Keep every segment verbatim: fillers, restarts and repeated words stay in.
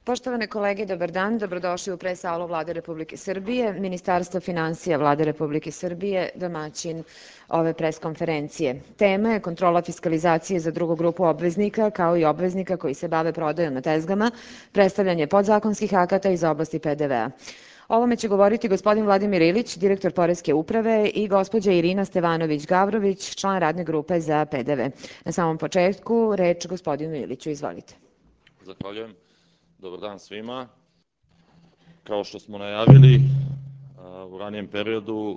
Poštovane kolege, dobar dan. Dobrodošli u pre-salu Vlade Republike Srbije. Ministarstvo finansija Vlade Republike Srbije, domaćin ove pres-konferencije. Tema je kontrola fiskalizacije za drugu grupu obveznika, kao i obveznika koji se bave prodajom na tezgama, predstavljanje podzakonskih akata iz oblasti P D V-a. O ovome će govoriti gospodin Vladimir Ilić, direktor Poreske uprave i gospođa Irina Stevanović-Gavrović, član radne grupe za P D V. Na samom početku, reč gospodinu Iliću. Izvolite. Zahvaljujem. Dobar dan svima. Kao što smo najavili u ranijem periodu,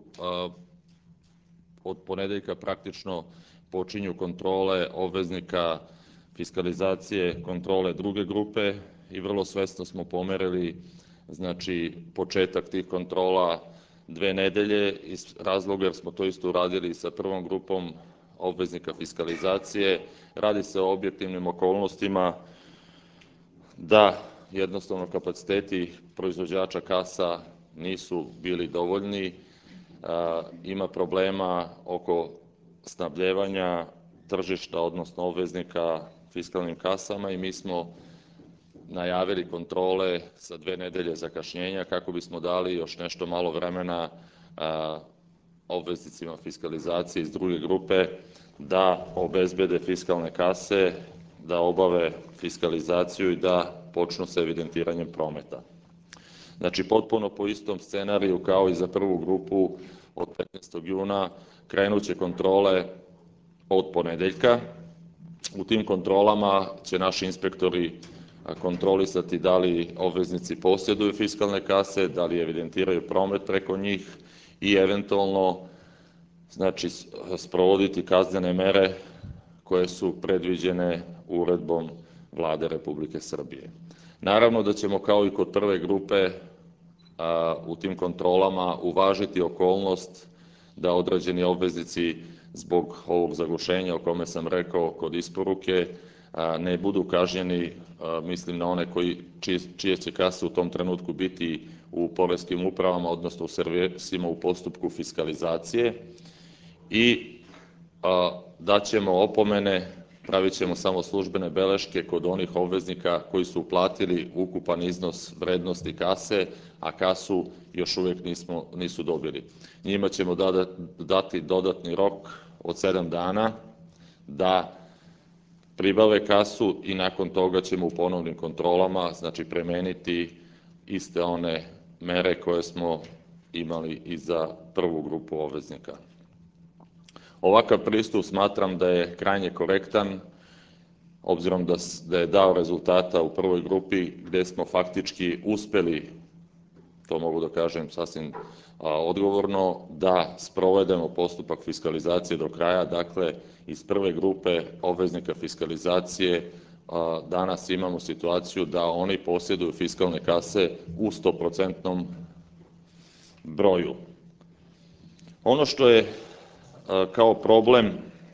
od ponedeljka praktično počinju kontrole obveznika fiskalizacije, kontrole druge grupe i vrlo svesno smo pomerili znači, početak tih kontrola dve nedelje iz razloga jer smo to isto uradili sa prvom grupom obveznika fiskalizacije. Radi se o objektivnim okolnostima da jednostavno kapaciteti proizvođača kasa nisu bili dovoljni, ima problema oko snabdjevanja tržišta, odnosno obveznika fiskalnim kasama i mi smo najavili kontrole sa dve nedelje zakašnjenja kako bismo dali još nešto malo vremena obveznicima fiskalizacije iz druge grupe da obezbede fiskalne kase, da obave fiskalizaciju i da počnu sa evidentiranjem prometa. Znači, potpuno po istom scenariju kao i za prvu grupu od petnaestog juna krenuće kontrole od ponedeljka. U tim kontrolama će naši inspektori kontrolisati da li obveznici posjeduju fiskalne kase, da li evidentiraju promet preko njih i eventualno znači, sprovoditi kaznene mere koje su predviđene uredbom Vlade Republike Srbije. Naravno da ćemo kao i kod prve grupe a, u tim kontrolama uvažiti okolnost da određeni obveznici zbog ovog zagušenja o kome sam rekao kod isporuke a, ne budu kažnjeni, a, mislim na one koji, čije, čije će kase u tom trenutku biti u poreskim upravama, odnosno u servisima u postupku fiskalizacije i a, daćemo opomene, pravit ćemo samo službene beleške kod onih obveznika koji su uplatili ukupan iznos vrednosti kase, a kasu još uvijek nismo, nisu dobili. Njima ćemo da, dati dodatni rok od sedam dana da pribave kasu i nakon toga ćemo u ponovnim kontrolama znači premeniti iste one mere koje smo imali i za prvu grupu obveznika. Ovakav pristup smatram da je krajnje korektan, obzirom da, da je dao rezultata u prvoj grupi gdje smo faktički uspjeli, to mogu da kažem sasvim a, odgovorno, da sprovedemo postupak fiskalizacije do kraja. Dakle, iz prve grupe obveznika fiskalizacije a, danas imamo situaciju da oni posjeduju fiskalne kase u sto posto broju. Ono što je kao problem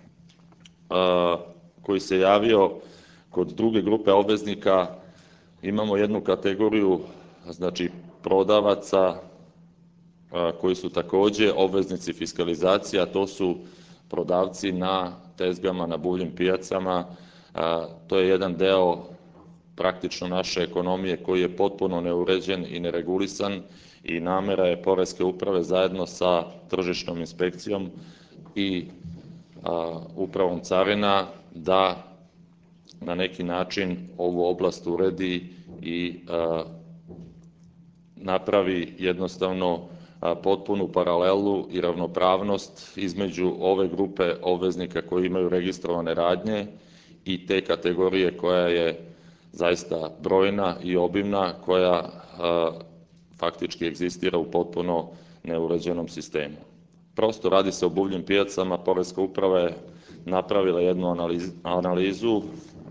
koji se javio kod druge grupe obveznika, imamo jednu kategoriju znači prodavaca koji su također obveznici fiskalizacije, a to su prodavci na tezgama, na buvljim pijacama. To je jedan deo praktično naše ekonomije koji je potpuno neuređen i neregulisan i namera je Poreske uprave zajedno sa tržišnom inspekcijom i a, upravom carina da na neki način ovu oblast uredi i a, napravi jednostavno a, potpunu paralelu i ravnopravnost između ove grupe obveznika koji imaju registrovane radnje i te kategorije koja je zaista brojna i obimna, koja a, faktički egzistira u potpuno neuređenom sistemu. Prosto radi se o buvljim pijacama, Poreska uprava je napravila jednu analizu, analizu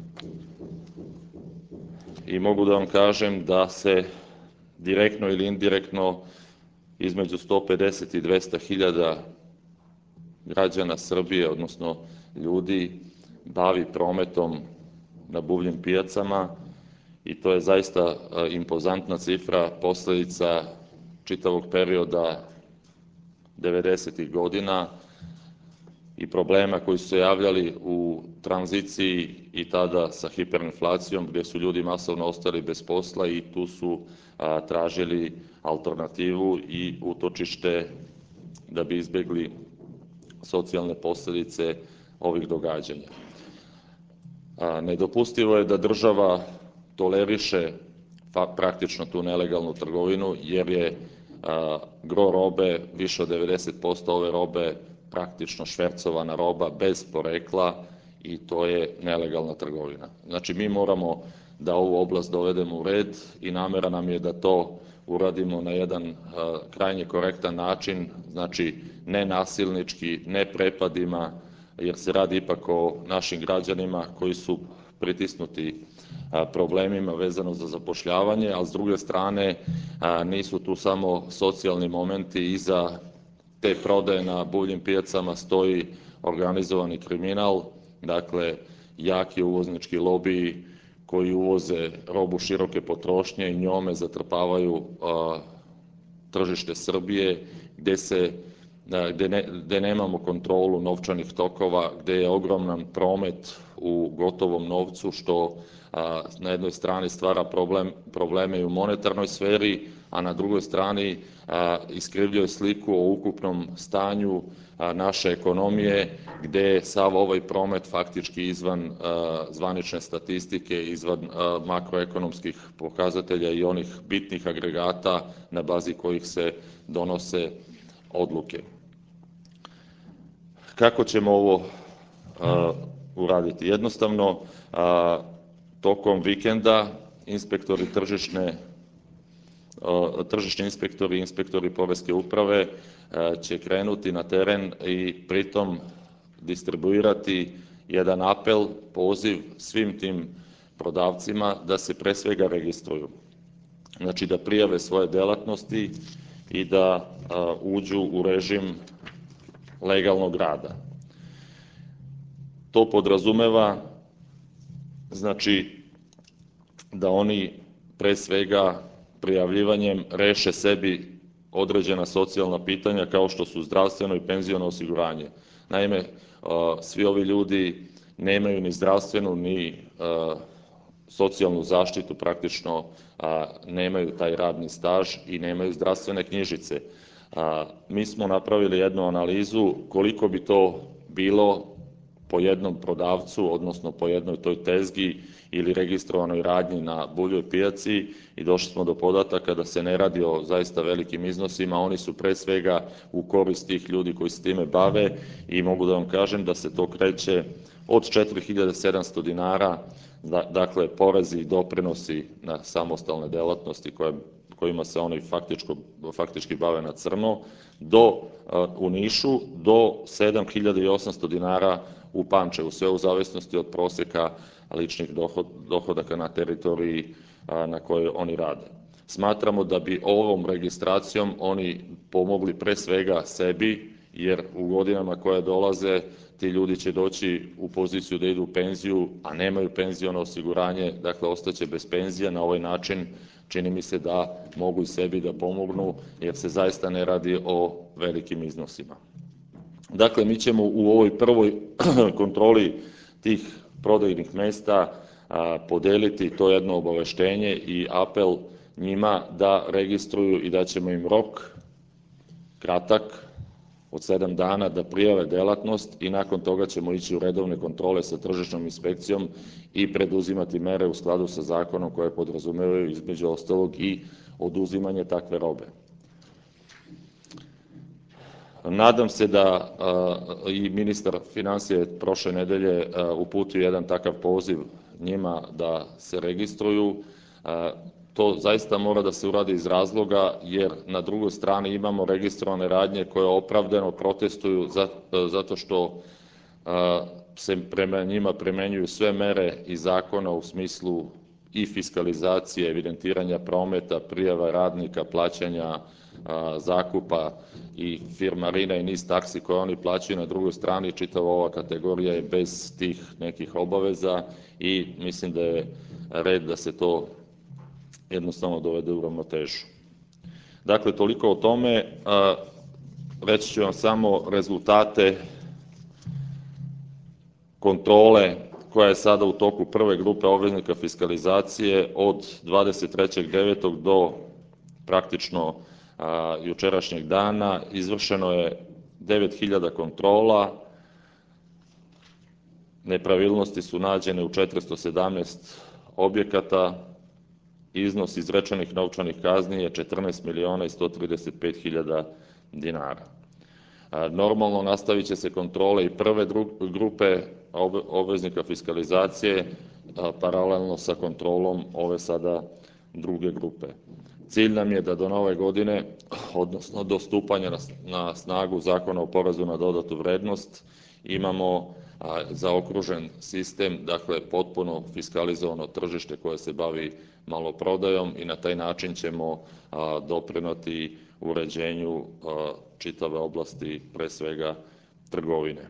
i mogu da vam kažem da se direktno ili indirektno između sto pedeset i dvesta hiljada građana Srbije, odnosno ljudi, bavi prometom na buvljim pijacama i to je zaista impozantna cifra, posljedica čitavog perioda devedesetih godina i problema koji su se javljali u tranziciji i tada sa hiperinflacijom gdje su ljudi masovno ostali bez posla i tu su a, tražili alternativu i utočište da bi izbjegli socijalne posljedice ovih događanja. A, nedopustivo je da država toleriše praktično tu nelegalnu trgovinu jer je a, gro robe, više od devedeset posto ove robe praktično švercovana roba bez porekla i to je nelegalna trgovina. Znači mi moramo da ovu oblast dovedemo u red i namjera nam je da to uradimo na jedan uh, krajnje korektan način, znači ne nasilnički, ne prepadima, jer se radi ipak o našim građanima koji su pritisnuti uh, problemima vezano za zapošljavanje, ali s druge strane uh, nisu tu samo socijalni momenti, iza te prodaje na buvljim pijacama stoji organizovani kriminal, dakle jaki uvoznički lobiji koji uvoze robu široke potrošnje i njome zatrpavaju a, tržište Srbije gdje se a, gdje, ne, gdje nemamo kontrolu novčanih tokova, gdje je ogroman promet u gotovom novcu što a, na jednoj strani stvara problem, probleme i u monetarnoj sferi, a na drugoj strani a, iskrivljuje sliku o ukupnom stanju a, naše ekonomije, gdje je sav ovaj promet faktički izvan a, zvanične statistike, izvan a, makroekonomskih pokazatelja i onih bitnih agregata na bazi kojih se donose odluke. Kako ćemo ovo a, uraditi? Jednostavno, a, tokom vikenda inspektori tržišne tržišni inspektori i inspektori poreske uprave će krenuti na teren i pritom distribuirati jedan apel, poziv svim tim prodavcima da se pre svega registruju. Znači da prijave svoje delatnosti i da uđu u režim legalnog rada. To podrazumeva znači da oni pre svega prijavljivanjem reše sebi određena socijalna pitanja kao što su zdravstveno i penziono osiguranje. Naime, svi ovi ljudi nemaju ni zdravstvenu ni socijalnu zaštitu, praktično nemaju taj radni staž i nemaju zdravstvene knjižice. Mi smo napravili jednu analizu koliko bi to bilo po jednom prodavcu, odnosno po jednoj toj tezgi ili registrovanoj radnji na buvljoj pijaci i došli smo do podataka da se ne radi o zaista velikim iznosima, oni su pre svega u korist tih ljudi koji se time bave i mogu da vam kažem da se to kreće od četiri hiljade sedamsto dinara, dakle porezi i doprinosi na samostalne delatnosti koje, kojima se oni faktičko, faktički bave na crno, do u Nišu do sedam hiljada osamsto dinara u Pančevu, sve u zavisnosti od prosjeka ličnih dohodaka na teritoriji na kojoj oni rade. Smatramo da bi ovom registracijom oni pomogli pre svega sebi, jer u godinama koje dolaze ti ljudi će doći u poziciju da idu u penziju, a nemaju penziono osiguranje, dakle ostaće bez penzija. Na ovaj način čini mi se da mogu i sebi da pomognu, jer se zaista ne radi o velikim iznosima. Dakle, mi ćemo u ovoj prvoj kontroli tih prodajnih mesta a, podeliti to jedno obaveštenje i apel njima da registruju i da ćemo im rok kratak od sedam dana da prijave delatnost i nakon toga ćemo ići u redovne kontrole sa tržišnom inspekcijom i preduzimati mere u skladu sa zakonom koje podrazumevaju između ostalog i oduzimanje takve robe. Nadam se da a, i ministar financija je prošle nedelje a, uputio jedan takav poziv njima da se registruju. A, to zaista mora da se uradi iz razloga jer na drugoj strani imamo registrovane radnje koje opravdano protestuju zato što a, se prema njima primenjuju sve mere i zakona u smislu i fiskalizacije, evidentiranja prometa, prijava radnika, plaćanja a, zakupa i firmarina i niz taksi koje oni plaćaju. Na drugoj strani čitava ova kategorija je bez tih nekih obaveza i mislim da je red da se to jednostavno dovede u ravnotežu. Dakle, toliko o tome. A, reći ću vam samo rezultate kontrole koja je sada u toku prve grupe obveznika fiskalizacije od dvadeset trećeg devetog do praktično a, jučerašnjeg dana izvršeno je devet hiljada kontrola, nepravilnosti su nađene u četiristo sedamnaest objekata, iznos izrečenih novčanih kazni je četrnaest miliona i sto trideset pet hiljada dinara. Normalno nastavit će se kontrole i prve grupe obveznika fiskalizacije paralelno sa kontrolom ove sada druge grupe. Cilj nam je da do nove godine, odnosno do stupanja na snagu Zakona o porezu na dodatu vrednost, imamo zaokružen sistem, dakle potpuno fiskalizovano tržište koje se bavi maloprodajom i na taj način ćemo doprinoti uređenju čitave oblasti, pre svega trgovine.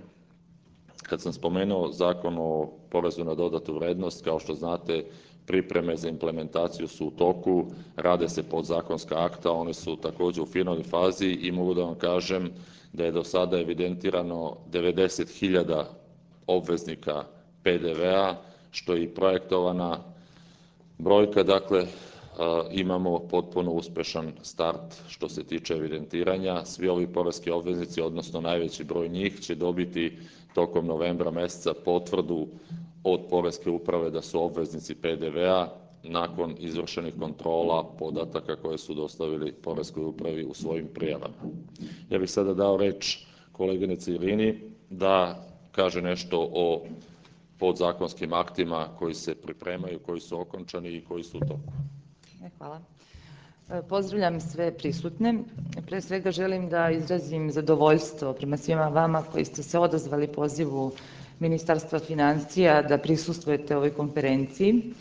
Kad sam spomenuo Zakon o porezu na dodatu vrednost, kao što znate, pripreme za implementaciju su u toku, rade se podzakonska akta, one su takođe u finalnoj fazi i mogu da vam kažem da je do sada evidentirano devedeset hiljada obveznika P D V-a, što je i projektovana brojka, dakle, imamo potpuno uspešan start što se tiče evidentiranja. Svi ovi poreski obveznici, odnosno najveći broj njih, će dobiti tokom novembra meseca potvrdu od poreske uprave da su obveznici P D V-a nakon izvršenih kontrola podataka koje su dostavili poreskoj upravi u svojim prijavama. Ja bih sada dao reč koleginici Irini da kaže nešto o podzakonskim aktima koji se pripremaju, koji su okončani i koji su u toku. Hvala. Pozdravljam sve prisutne. Pre svega želim da izrazim zadovoljstvo prema svima vama koji ste se odazvali pozivu Ministarstva finansija da prisustvujete ovoj konferenciji.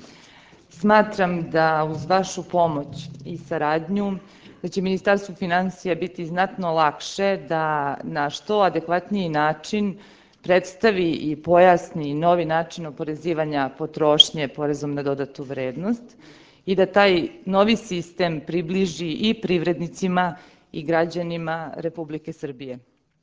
Smatram da uz vašu pomoć i saradnju da će Ministarstvu finansija biti znatno lakše da na što adekvatniji način predstavi i pojasni novi način oporezivanja potrošnje porezom na dodatu vrednost i da taj novi sistem približi i privrednicima i građanima Republike Srbije.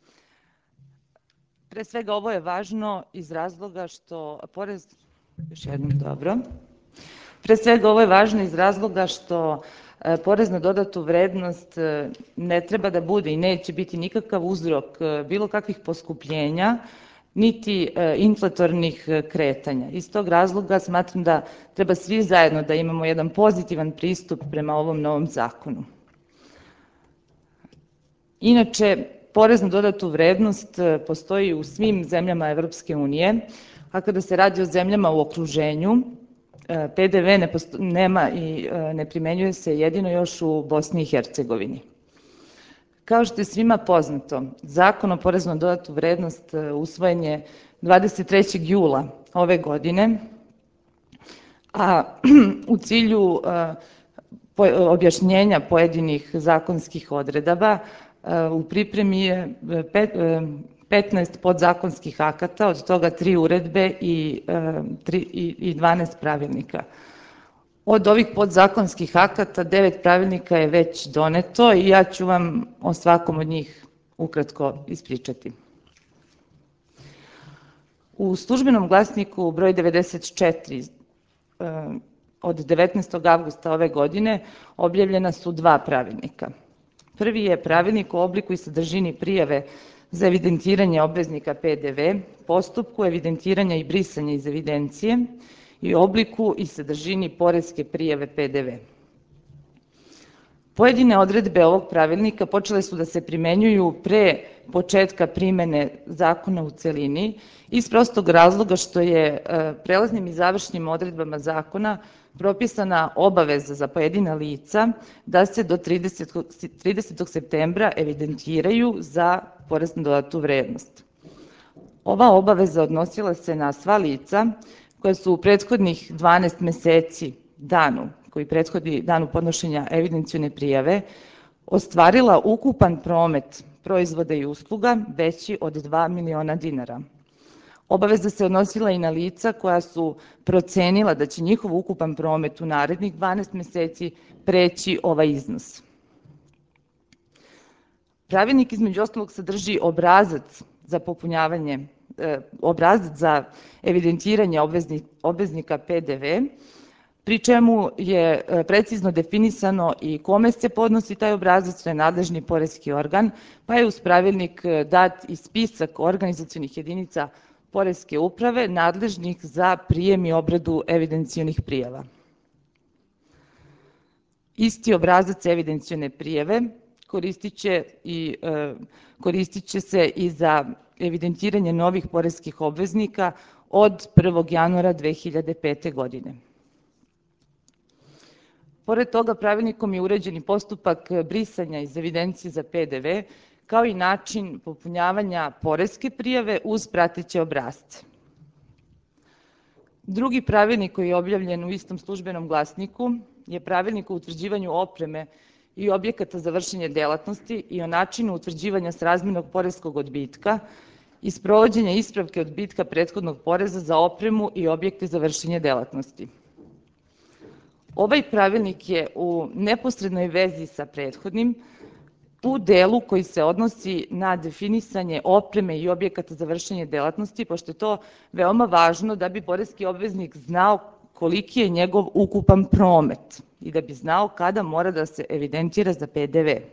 Pre svega ovo je važno iz razloga što porez, još jednom dobro, pre svega ovo je važno iz razloga što porez na dodatu vrednost ne treba da bude i neće biti nikakav uzrok bilo kakvih poskupljenja, niti inflatornih kretanja. Iz tog razloga smatram da treba svi zajedno da imamo jedan pozitivan pristup prema ovom novom zakonu. Inače, porez na dodatu vrednost postoji u svim zemljama Evropske unije, a kada se radi o zemljama u okruženju, P D V nema i ne primenjuje se jedino još u Bosni i Hercegovini. Kao što je svima poznato, Zakon o porezu na dodatu vrednost usvojen je dvadeset trećeg jula ove godine, a u cilju objašnjenja pojedinih zakonskih odredaba u pripremi je petnaest podzakonskih akata, od toga tri uredbe i dvanaest pravilnika. Od ovih podzakonskih akata devet pravilnika je već doneto i ja ću vam o svakom od njih ukratko ispričati. U Službenom glasniku broj devedeset četiri od devetnaestog avgusta ove godine objavljena su dva pravilnika. Prvi je pravilnik o obliku i sadržini prijave za evidentiranje obveznika P D V, postupku evidentiranja i brisanja iz evidencije i obliku i sadržini poreske prijave P D V. Pojedine odredbe ovog pravilnika počele su da se primenjuju pre početka primene zakona u celini iz prostog razloga što je prelaznim i završnim odredbama zakona propisana obaveza za pojedina lica da se do tridesetog septembra evidentiraju za porez na dodatu vrednost. Ova obaveza odnosila se na sva lica koja su u prethodnih dvanaest meseci, danu koji prethodi danu podnošenja evidencijone prijave, ostvarila ukupan promet proizvoda i usluga veći od dva miliona dinara. Obaveza se odnosila i na lica koja su procenila da će njihov ukupan promet u narednih dvanaest meseci preći ovaj iznos. Pravilnik između ostalog sadrži obrazac za popunjavanje obrazac za evidentiranje obveznika P D V, pri čemu je precizno definisano i kome se podnosi taj obrazac, to je nadležni poreski organ, pa je uz pravilnik dat i spisak organizacionih jedinica Poreske uprave nadležnih za prijem i obradu evidencionih prijava. Isti obrazac evidencione prijave koristit će, i, koristit će se i za evidentiranje novih poreskih obveznika od prvog januara dve hiljade pete. godine. Pored toga, pravilnikom je uređen i postupak brisanja iz evidencije za P D V, kao i način popunjavanja poreske prijave uz prateće obrasce. Drugi pravilnik koji je objavljen u istom službenom glasniku je pravilnik o utvrđivanju opreme i objekata za vršenje delatnosti i o načinu utvrđivanja srazmernog poreskog odbitka i sprovođenja ispravke odbitka prethodnog poreza za opremu i objekte za vršenje delatnosti. Ovaj pravilnik je u neposrednoj vezi sa prethodnim u delu koji se odnosi na definisanje opreme i objekata za vršenje delatnosti, pošto je to veoma važno da bi poreski obveznik znao koliki je njegov ukupan promet i da bi znao kada mora da se evidentira za P D V.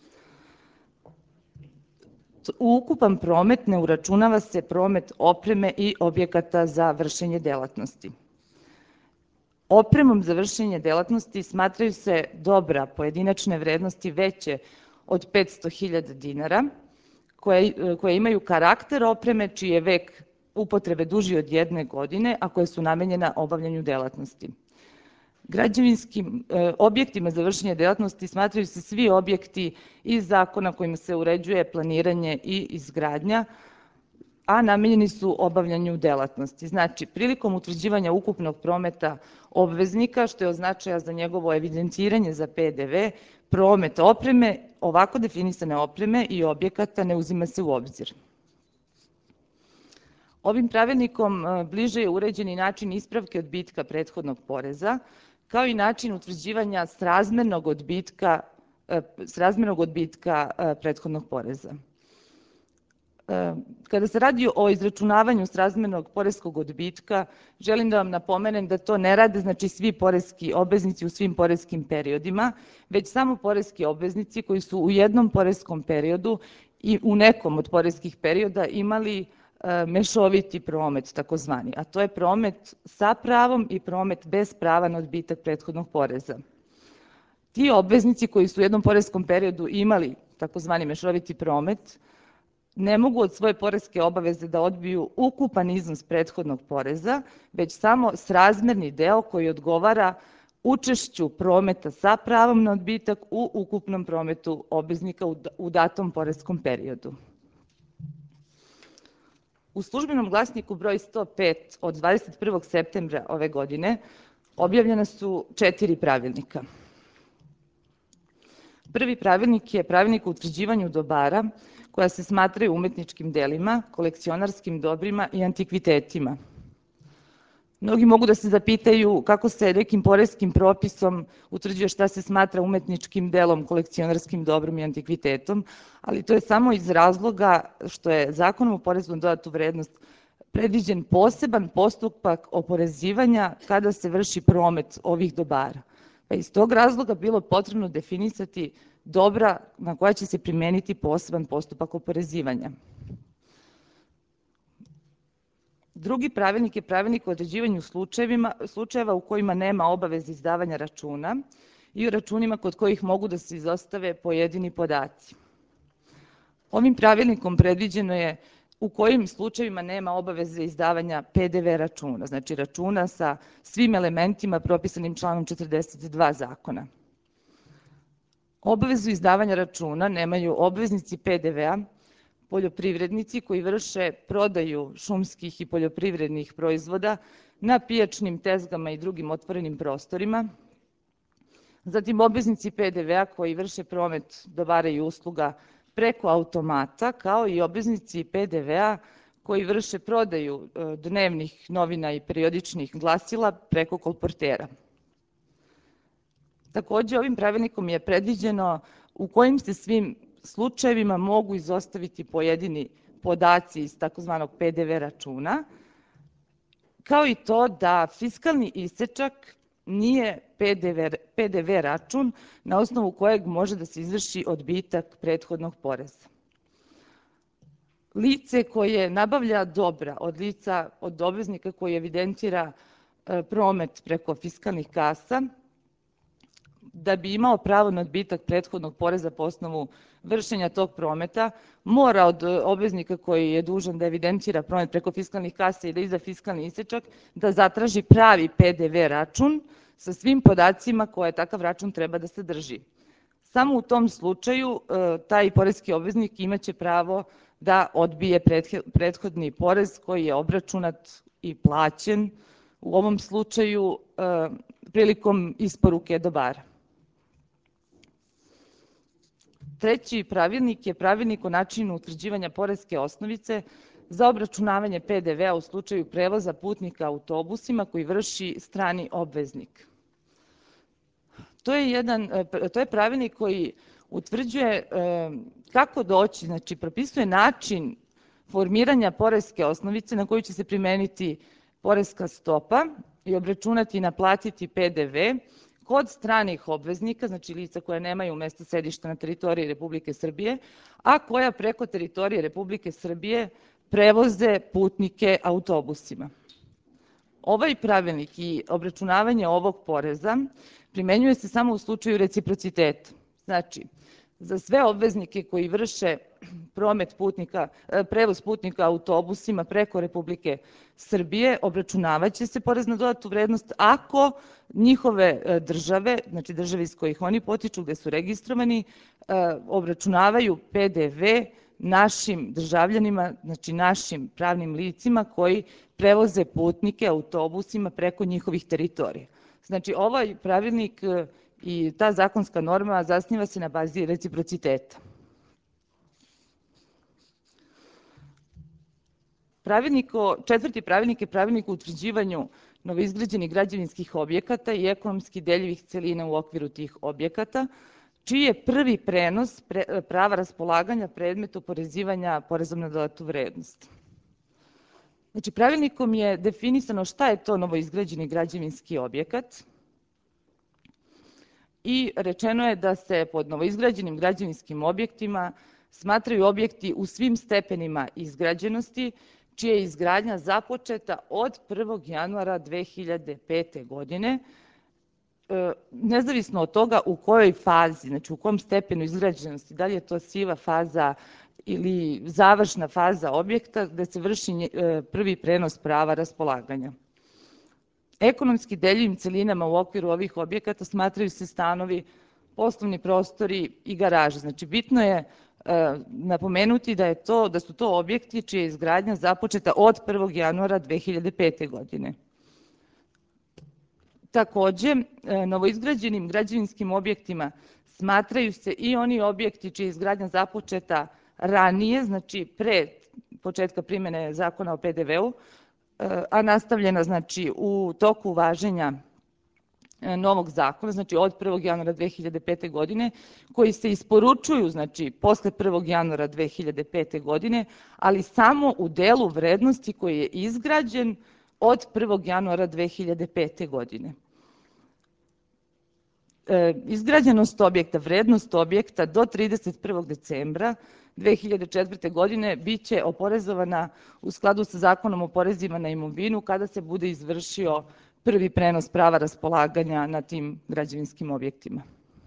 U ukupan promet ne uračunava se promet opreme i objekata za vršenje delatnosti. Opremom za vršenje delatnosti smatraju se dobra pojedinačne vrednosti veće od petsto hiljada dinara, koje, koje imaju karakter opreme čiji je vek upotrebe duži od jedne godine, a koje su namenjena obavljanju delatnosti. Građevinskim e, objektima za vršenje delatnosti smatraju se svi objekti iz zakona kojima se uređuje planiranje i izgradnja, a namenjeni su obavljanju delatnosti. Znači, prilikom utvrđivanja ukupnog prometa obveznika, što je od značaja za njegovo evidentiranje za P D V, promet opreme, ovako definisane opreme i objekata ne uzima se u obzir. Ovim pravilnikom bliže je uređen i način ispravke odbitka prethodnog poreza, kao i način utvrđivanja srazmernog odbitka, srazmernog odbitka prethodnog poreza. Kada se radi o izračunavanju srazmernog poreskog odbitka, želim da vam napomenem da to ne rade znači svi poreski obveznici u svim poreskim periodima, već samo poreski obveznici koji su u jednom poreskom periodu i u nekom od poreskih perioda imali mešoviti promet, takozvani, a to je promet sa pravom i promet bez prava na odbitak prethodnog poreza. Ti obveznici koji su u jednom poreskom periodu imali takozvani mešoviti promet, ne mogu od svoje poreske obaveze da odbiju ukupan iznos prethodnog poreza, već samo srazmerni deo koji odgovara učešću prometa sa pravom na odbitak u ukupnom prometu obveznika u datom poreskom periodu. U službenom glasniku broj sto pet od dvadeset prvog septembra ove godine objavljena su četiri pravilnika. Prvi pravilnik je pravilnik o utvrđivanju dobara koja se smatraju umetničkim delima, kolekcionarskim dobrima i antikvitetima. Mnogi mogu da se zapitaju kako se nekim poreskim propisom utvrđuje šta se smatra umetničkim delom, kolekcionarskim dobrom i antikvitetom, ali to je samo iz razloga što je Zakonom o porezu na dodatu vrednost predviđen poseban postupak oporezivanja kada se vrši promet ovih dobara. Pa iz tog razloga bilo potrebno definisati dobra na koja će se primeniti poseban postupak oporezivanja. Drugi pravilnik je pravilnik o određivanju slučajeva u kojima nema obaveze izdavanja računa i o računima kod kojih mogu da se izostave pojedini podaci. Ovim pravilnikom predviđeno je u kojim slučajevima nema obaveze izdavanja P D V računa, znači računa sa svim elementima propisanim članom četrdeset dva zakona. Obavezu izdavanja računa nemaju obveznici P D V-a, poljoprivrednici koji vrše prodaju šumskih i poljoprivrednih proizvoda na pijačnim tezgama i drugim otvorenim prostorima, zatim obveznici P D V-a koji vrše promet dobara i usluga preko automata, kao i obveznici P D V-a koji vrše prodaju dnevnih novina i periodičnih glasila preko kolportera. Takođe, ovim pravilnikom je predviđeno u kojim se svim slučajevima mogu izostaviti pojedini podaci iz takozvanog P D V računa, kao i to da fiskalni isečak nije P D V račun na osnovu kojeg može da se izvrši odbitak prethodnog poreza. Lice koje nabavlja dobra od lica, od obveznika koji evidentira promet preko fiskalnih kasa, da bi imao pravo na odbitak prethodnog poreza po osnovu vršenja tog prometa, mora od obveznika koji je dužan da evidentira promet preko fiskalnih kasa i da izda fiskalni isečak, da zatraži pravi P D V račun sa svim podacima koje takav račun treba da sadrži. Samo u tom slučaju taj poreski obveznik imaće pravo da odbije prethodni porez koji je obračunat i plaćen, u ovom slučaju prilikom isporuke dobara. Treći pravilnik je pravilnik o načinu utvrđivanja poreske osnovice za obračunavanje P D V-a u slučaju prevoza putnika autobusima koji vrši strani obveznik. To je, jedan, to je pravilnik koji utvrđuje kako doći, znači propisuje način formiranja poreske osnovice na koju će se primeniti poreska stopa i obračunati i naplatiti P D V kod stranih obveznika, znači lica koja nemaju mesto sedišta na teritoriji Republike Srbije, a koja preko teritorije Republike Srbije prevoze putnike autobusima. Ovaj pravilnik i obračunavanje ovog poreza primenjuje se samo u slučaju reciprociteta. Znači, za sve obveznike koji vrše promet putnika, prevoz putnika autobusima preko Republike Srbije, obračunavaće se porez na dodatu vrednost ako njihove države, znači države iz kojih oni potiču, gde su registrovani, obračunavaju P D V našim državljanima, znači našim pravnim licima koji prevoze putnike autobusima preko njihovih teritorija. Znači, ovaj pravilnik i ta zakonska norma zasniva se na bazi reciprociteta. Pravilnik o, četvrti pravilnik je pravilnik o utvrđivanju novoizgrađenih građevinskih objekata i ekonomski deljivih celina u okviru tih objekata, čiji je prvi prenos pre, prava raspolaganja predmet oporezivanja porezom na dodatu vrednost. Znači, pravilnikom je definisano šta je to novoizgrađeni građevinski objekat i rečeno je da se pod novoizgrađenim građevinskim objektima smatraju objekti u svim stepenima izgrađenosti, čija je izgradnja započeta od prvog januara dve hiljade pete. godine, nezavisno od toga u kojoj fazi, znači u kom stepenu izgrađenosti, da li je to siva faza ili završna faza objekta gde se vrši prvi prenos prava raspolaganja. Ekonomski deljivim celinama u okviru ovih objekata smatraju se stanovi, poslovni prostori i garaže. Znači, bitno je napomenuti da, je to, da su to objekti čija je izgradnja započeta od prvog januara dve hiljade pete. godine. Takođe, novoizgrađenim građevinskim objektima smatraju se i oni objekti čija je izgradnja započeta ranije, znači pre početka primene zakona o P D V-u, a nastavljena znači u toku važenja novog zakona, znači od prvog januara dve hiljade pete. godine, koji se isporučuju znači posle prvog januara dve hiljade pete. godine, ali samo u delu vrednosti koji je izgrađen od prvog januara dve hiljade pete. godine. Izgrađenost objekta, vrednost objekta do trideset prvog decembra dve hiljade četvrte. godine biće oporezovana u skladu sa Zakonom o porezima na imovinu kada se bude izvršio prvi prenos prava raspolaganja na tim građevinskim objektima.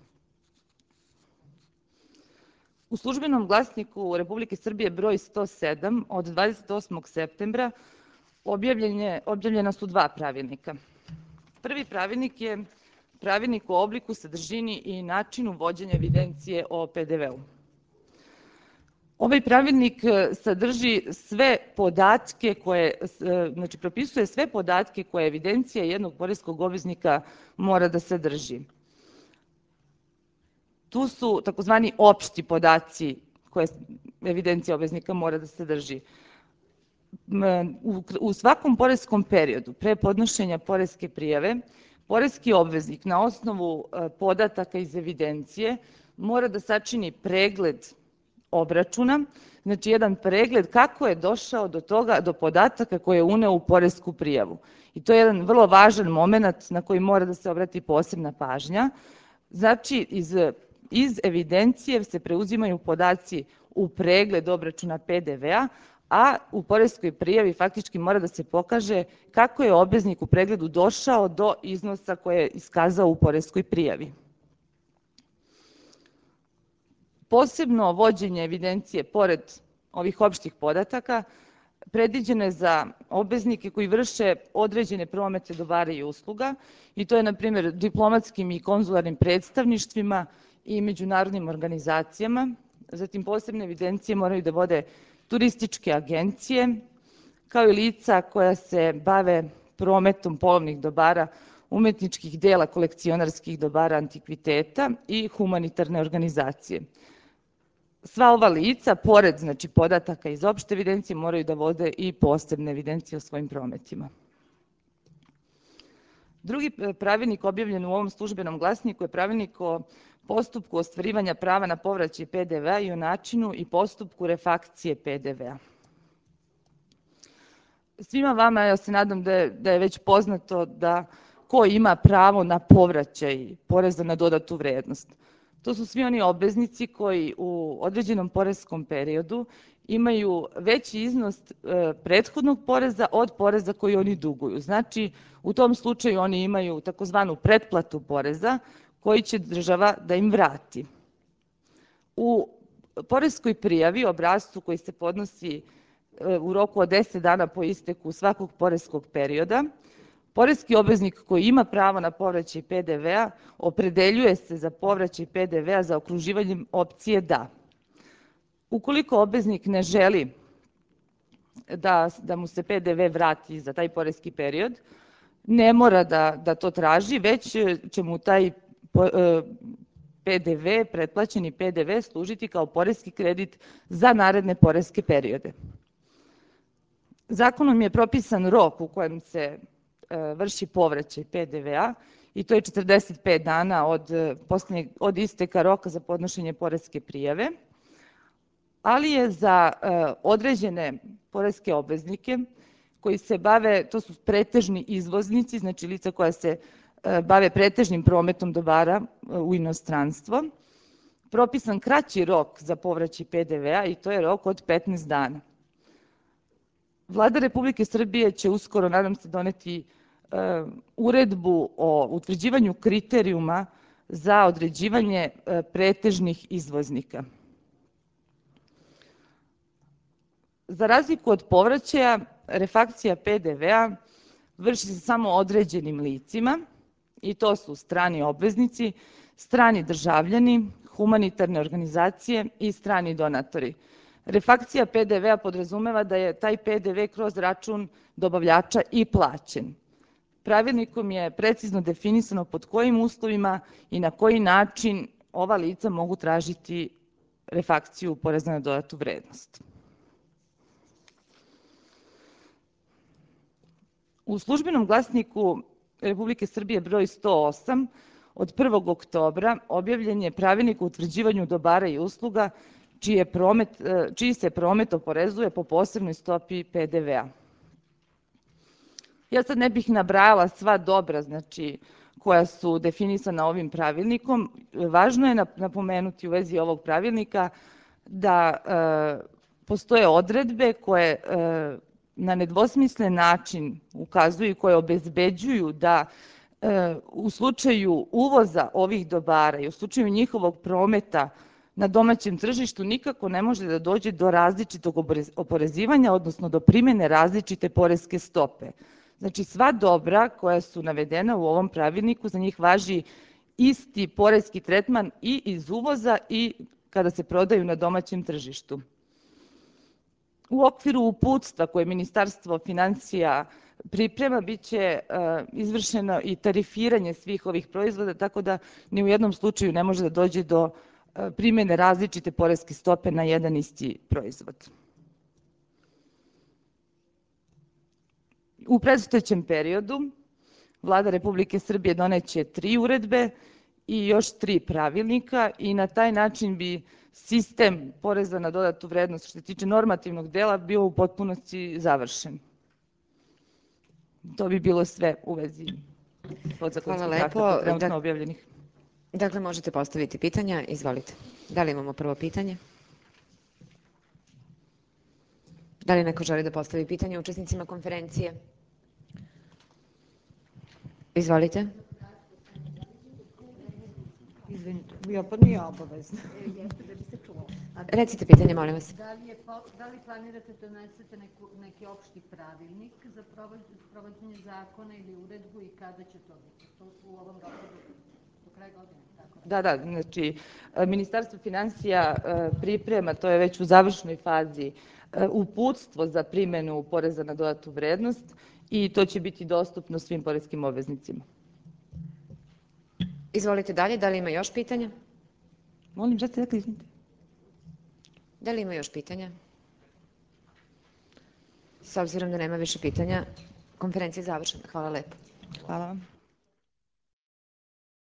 U službenom glasniku Republike Srbije broj sto sedam od dvadeset osmog septembra objavljena su dva pravilnika. Prvi pravilnik je pravilnik o obliku, sadržini i načinu vođenja evidencije o P D V-u. Ovaj pravilnik sadrži sve podatke koje, znači propisuje sve podatke koje evidencija jednog poreskog obveznika mora da sadrži. Tu su takozvani opšti podaci koje evidencija obveznika mora da sadrži. U svakom poreskom periodu pre podnošenja poreske prijave, poreski obveznik na osnovu podataka iz evidencije mora da sačini pregled obračuna, znači jedan pregled kako je došao do toga, do podataka koje je uneo u poresku prijavu. I to je jedan vrlo važan moment na koji mora da se obrati posebna pažnja. Znači, iz, iz evidencije se preuzimaju podaci u pregled obračuna P D V-a, a u poreskoj prijavi faktički mora da se pokaže kako je obveznik u pregledu došao do iznosa koje je iskazao u poreskoj prijavi. Posebno vođenje evidencije, pored ovih opštih podataka, predviđeno je za obveznike koji vrše određene promete dobara i usluga, i to je, na primjer, diplomatskim i konzularnim predstavništvima i međunarodnim organizacijama. Zatim, posebne evidencije moraju da vode turističke agencije, kao i lica koja se bave prometom polovnih dobara, umetničkih dela, kolekcionarskih dobara, antikviteta i humanitarne organizacije. Sva ova lica, pored znači, podataka iz opšte evidencije, moraju da vode i posebne evidencije o svojim prometima. Drugi pravilnik objavljen u ovom službenom glasniku je pravilnik o postupku ostvarivanja prava na povraćaj P D V-a i o načinu i postupku refakcije P D V-a. Svima vama, ja se nadam da je, da je već poznato da ko ima pravo na povraćaj poreza na dodatu vrednost. To su svi oni obveznici koji u određenom poreskom periodu imaju veći iznos prethodnog poreza od poreza koji oni duguju. Znači, u tom slučaju oni imaju takozvanu pretplatu poreza koji će država da im vrati. U poreskoj prijavi, obrascu koji se podnosi u roku od deset dana po isteku svakog poreskog perioda, poreski obveznik koji ima pravo na povraćaj P D V-a opredeljuje se za povraćaj P D V-a za okruživanjem opcije da. Ukoliko obveznik ne želi da, da mu se P D V vrati za taj poreski period, ne mora da, da to traži, već će mu taj P D V, pretplaćeni P D V, služiti kao poreski kredit za naredne poreske periode. Zakonom je propisan rok u kojem se vrši povraćaj P D V-a i to je četrdeset pet dana od, od isteka roka za podnošenje poreske prijave, ali je za određene poreske obveznike koji se bave, to su pretežni izvoznici, znači lica koja se bave pretežnim prometom dobara u inostranstvo, propisan kraći rok za povraćaj P D V-a i to je rok od petnaest dana. Vlada Republike Srbije će uskoro, nadam se, doneti uredbu o utvrđivanju kriterijuma za određivanje pretežnih izvoznika. Za razliku od povraćaja, refakcija P D V-a vrši se samo određenim licima i to su strani obveznici, strani državljani, humanitarne organizacije i strani donatori. Refakcija P D V-a podrazumeva da je taj P D V kroz račun dobavljača i plaćen. Pravilnikom je precizno definisano pod kojim uslovima i na koji način ova lica mogu tražiti refakciju poreza na dodatu vrednost. U službenom glasniku Republike Srbije broj sto osam od prvog oktobra objavljen je pravilnik o utvrđivanju dobara i usluga čiji, je promet, čiji se promet oporezuje po posebnoj stopi P D V-a. Ja sad ne bih nabrajala sva dobra, znači, koja su definisana ovim pravilnikom. Važno je napomenuti u vezi ovog pravilnika da e, postoje odredbe koje e, na nedvosmislen način ukazuju i koje obezbeđuju da e, u slučaju uvoza ovih dobara i u slučaju njihovog prometa na domaćem tržištu nikako ne može da dođe do različitog oporezivanja, odnosno do primjene različite poreske stope. Znači, sva dobra koja su navedena u ovom pravilniku, za njih važi isti poreski tretman i iz uvoza i kada se prodaju na domaćem tržištu. U okviru uputstva koje Ministarstvo finansija priprema biće izvršeno i tarifiranje svih ovih proizvoda, tako da ni u jednom slučaju ne može da dođe do primjene različite poreske stope na jedan isti proizvod. U predstojećem periodu Vlada Republike Srbije doneće tri uredbe i još tri pravilnika i na taj način bi sistem poreza na dodatu vrednost što se tiče normativnog dela bio u potpunosti završen. To bi bilo sve u vezi podzakonskih akata trenutno objavljenih. Dakle, možete postaviti pitanja. Izvolite. Da li imamo prvo pitanje? Da li neko želi da postavi pitanje učesnicima konferencije? Izvolite. Izvinite, ja pa nije obavezno. Jeste da bi se čulo. Recite pitanje, molim vas. Da li, je, da li planirate da donesete neku, neki opšti pravilnik za provođenje zakona ili uredbu i kada će to biti? To u ovom roku do kraja godine? Tako da, da, znači Ministarstvo finansija priprema, to je već u završnoj fazi, uputstvo za primenu poreza na dodatu vrednost i to će biti dostupno svim poreskim obveznicima. Izvolite dalje, da li ima još pitanja? Molim, šta ste rekli, izvinite? Da li ima još pitanja? S obzirom da nema više pitanja, konferencija je završena. Hvala lepo. Hvala vam.